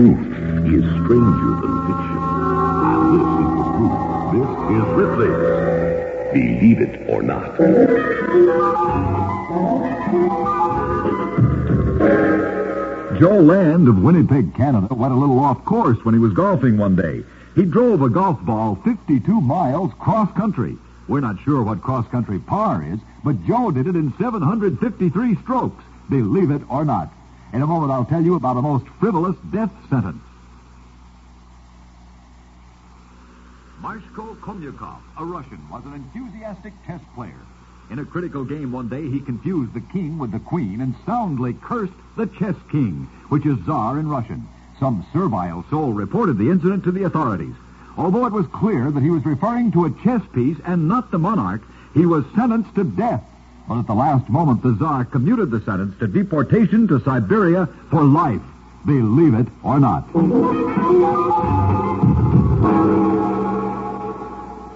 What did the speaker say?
truth is stranger than fiction. And this is the proof. This is Ripley's Believe It or Not. Joe Land of Winnipeg, Canada, went a little off course when he was golfing one day. He drove a golf ball 52 miles cross-country. We're not sure what cross-country par is, but Joe did it in 753 strokes. Believe it or not. In a moment, I'll tell you about a most frivolous death sentence. Marshko Komyakov, a Russian, was an enthusiastic chess player. In a critical game one day, he confused the king with the queen and soundly cursed the chess king, which is Tsar in Russian. Some servile soul reported the incident to the authorities. Although it was clear that he was referring to a chess piece and not the monarch, he was sentenced to death. But at the last moment, the Tsar commuted the sentence to deportation to Siberia for life. Believe it or not.